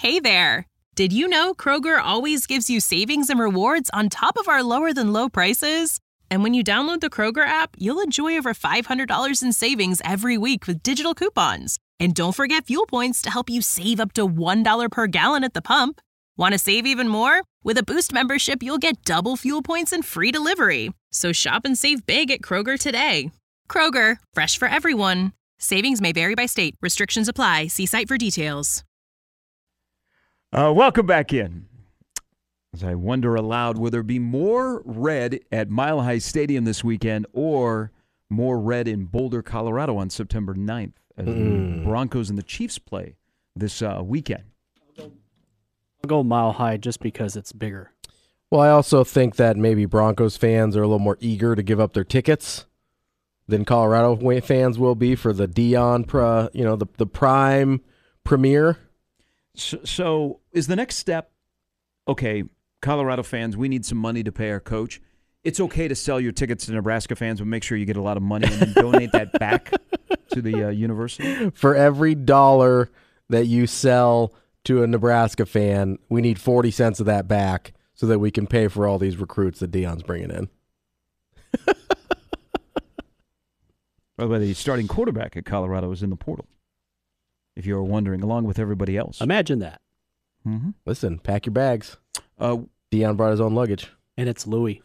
Hey there! Did you know Kroger always gives you savings and rewards on top of our lower-than-low prices? And when you download the Kroger app, you'll enjoy over $500 in savings every week with digital coupons. And don't forget fuel points to help you save up to $1 per gallon at the pump. Want to save even more? With a Boost membership, you'll get double fuel points and free delivery. So shop and save big at Kroger today. Kroger, fresh for everyone. Savings may vary by state. Restrictions apply. See site for details. Welcome back in. As I wonder aloud, will there be more red at Mile High Stadium this weekend or more red in Boulder, Colorado on September 9th as the Broncos and the Chiefs play this weekend? I'll go Mile High just because it's bigger. Well, I also think that maybe Broncos fans are a little more eager to give up their tickets than Colorado fans will be for the Dion, the prime premiere. So is the next step, okay, Colorado fans, we need some money to pay our coach. It's okay to sell your tickets to Nebraska fans, but make sure you get a lot of money and then donate that back to the university? For every dollar that you sell to a Nebraska fan, we need 40 cents of that back so that we can pay for all these recruits that Dion's bringing in. By the way, the starting quarterback at Colorado is in the portal, if you were wondering, along with everybody else. Imagine that. Mm-hmm. Listen, pack your bags. Dion brought his own luggage. And it's Louis.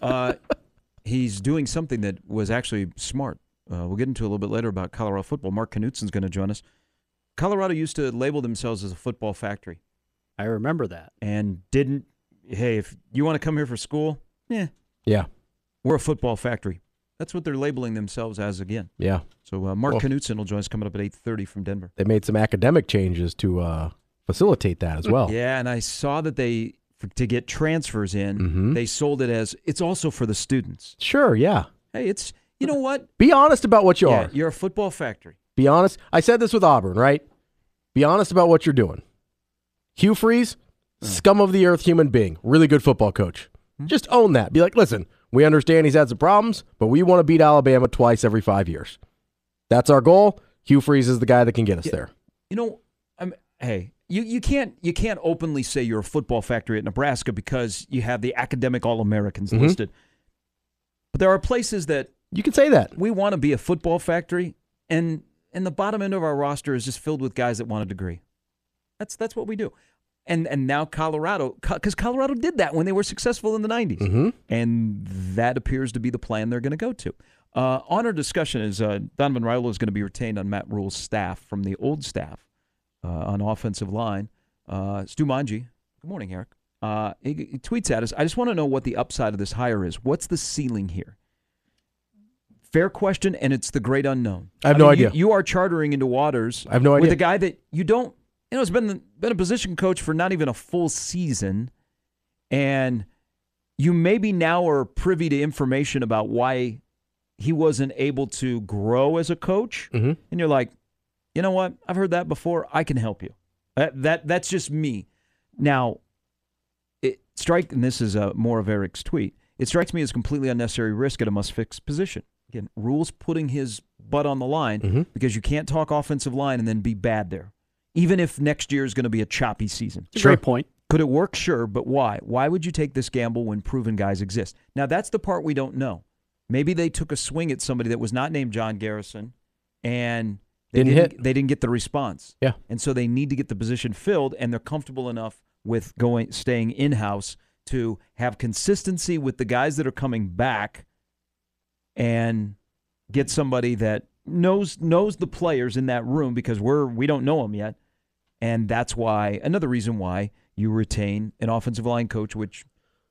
He's doing something that was actually smart. We'll get into a little bit later about Colorado football. Mark Knutson's going to join us. Colorado used to label themselves as a football factory. I remember that. And didn't, hey, if you want to come here for school, yeah, we're a football factory. That's what they're labeling themselves as again. Yeah. So Mark Knutson will join us coming up at 8:30 from Denver. They made some academic changes to facilitate that as well. Yeah, and I saw that to get transfers in, they sold it as it's also for the students. Sure, yeah. Hey, it's, you know what? Be honest about what you are. You're a football factory. Be honest. I said this with Auburn, right? Be honest about what you're doing. Hugh Freeze, scum of the earth human being, really good football coach. Just own that. Be like, listen, we understand he's had some problems, but we want to beat Alabama twice every 5 years. That's our goal. Hugh Freeze is the guy that can get us there. You know, you can't openly say you're a football factory at Nebraska because you have the academic All-Americans listed. But there are places that you can say that. We want to be a football factory, and the bottom end of our roster is just filled with guys that want a degree. That's what we do. And now Colorado, because Colorado did that when they were successful in the 90s. And that appears to be the plan they're going to go to. On our discussion is Donovan Raiola is going to be retained on Matt Rhule's staff from the old staff on offensive line. Stu Manji, good morning, Eric. He tweets at us, I just want to know what the upside of this hire is. What's the ceiling here? Fair question, and it's the great unknown. I have no idea. You are chartering into waters I have no idea. with a guy that you don't, has been a position coach for not even a full season, and you maybe now are privy to information about why he wasn't able to grow as a coach, and you're like, you know what? I've heard that before. I can help you. That's just me. Now, and this is more of Eric's tweet, it strikes me as completely unnecessary risk at a must-fix position. Again, Rhule's putting his butt on the line because you can't talk offensive line and then be bad there, even if next year is going to be a choppy season. Great point. Could it work? Sure, but why? Why would you take this gamble when proven guys exist? Now, that's the part we don't know. Maybe they took a swing at somebody that was not named John Garrison, and they didn't get the response. Yeah. And so they need to get the position filled, and they're comfortable enough with staying in-house to have consistency with the guys that are coming back and get somebody that knows the players in that room because we don't know them yet. And that's why, another reason why you retain an offensive line coach, which,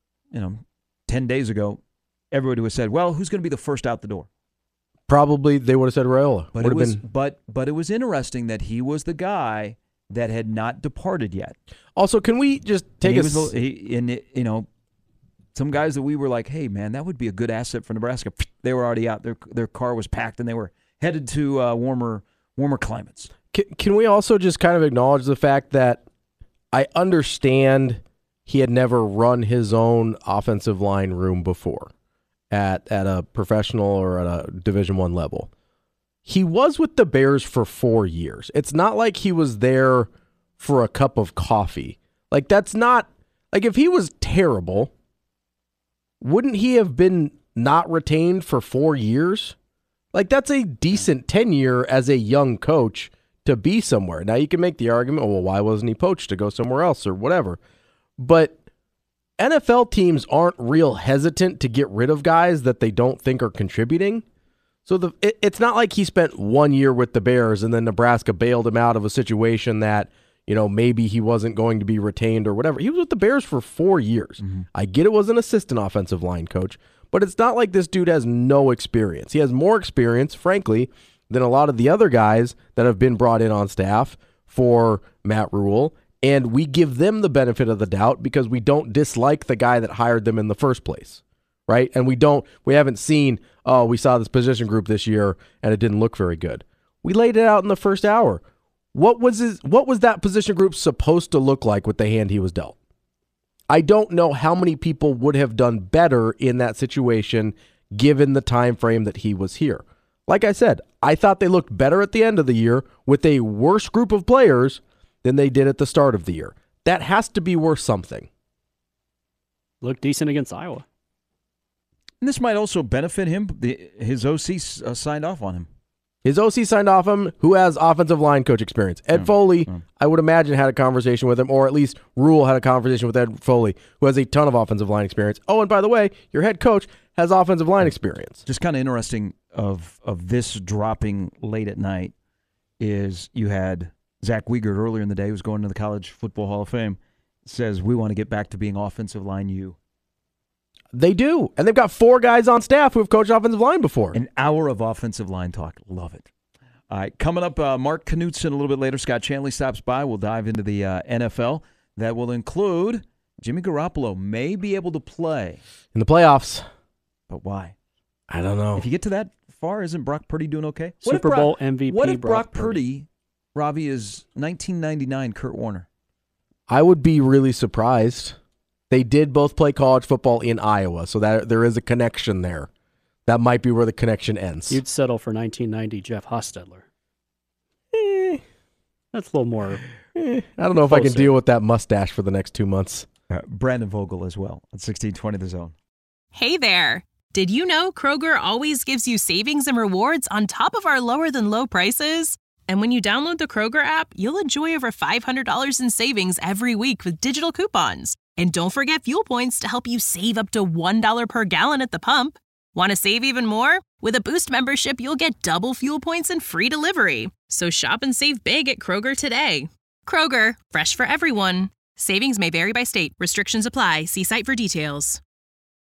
10 days ago, everybody would have said, well, who's going to be the first out the door? Probably they would have said Raiola. But it was interesting that he was the guy that had not departed yet. Also, can we just take some guys that we were like, hey, man, that would be a good asset for Nebraska. They were already out. Their car was packed, and they were headed to warmer climates. Can we also just kind of acknowledge the fact that I understand he had never run his own offensive line room before at a professional or at a Division I level. He was with the Bears for 4 years. It's not like he was there for a cup of coffee. Like, that's not, like, if he was terrible, wouldn't he have been not retained for 4 years? Like, that's a decent tenure as a young coach to be somewhere. Now, you can make the argument, well, why wasn't he poached to go somewhere else or whatever? But NFL teams aren't real hesitant to get rid of guys that they don't think are contributing. So it's not like he spent 1 year with the Bears and then Nebraska bailed him out of a situation that, you know, maybe he wasn't going to be retained or whatever. He was with the Bears for 4 years. Mm-hmm. I get it was an assistant offensive line coach, but it's not like this dude has no experience. He has more experience, frankly, than a lot of the other guys that have been brought in on staff for Matt Rule, and we give them the benefit of the doubt because we don't dislike the guy that hired them in the first place, right? And we haven't seen, oh, we saw this position group this year and it didn't look very good. We laid it out in the first hour. What was that position group supposed to look like with the hand he was dealt? I don't know how many people would have done better in that situation given the time frame that he was here. Like I said, I thought they looked better at the end of the year with a worse group of players than they did at the start of the year. That has to be worth something. Looked decent against Iowa. And this might also benefit him. His OC signed off on him. His OC signed off him, who has offensive line coach experience. Ed Foley, I would imagine, had a conversation with him, or at least Rule had a conversation with Ed Foley, who has a ton of offensive line experience. Oh, and by the way, your head coach has offensive line experience. Just kind of interesting of this dropping late at night is you had Zach Wiegert earlier in the day, who's going to the College Football Hall of Fame, says we want to get back to being offensive line U. They do. And they've got 4 guys on staff who have coached offensive line before. An hour of offensive line talk. Love it. All right, coming up, Mark Knutson a little bit later. Scott Chanley stops by. We'll dive into the NFL. That will include Jimmy Garoppolo may be able to play. In the playoffs. But why? I don't know. If you get to that far, isn't Brock Purdy doing okay? Super Bowl MVP What if Brock Purdy, Ravi, is 1999 Kurt Warner? I would be really surprised. They did both play college football in Iowa, so that there is a connection there. That might be where the connection ends. You'd settle for 1990 Jeff Hostetler. That's a little more. I don't know if I can deal with that mustache for the next 2 months. Brandon Vogel as well at 1620 The Zone. Hey there. Did you know Kroger always gives you savings and rewards on top of our lower than low prices? And when you download the Kroger app, you'll enjoy over $500 in savings every week with digital coupons. And don't forget fuel points to help you save up to $1 per gallon at the pump. Want to save even more? With a Boost membership, you'll get double fuel points and free delivery. So shop and save big at Kroger today. Kroger, fresh for everyone. Savings may vary by state. Restrictions apply. See site for details.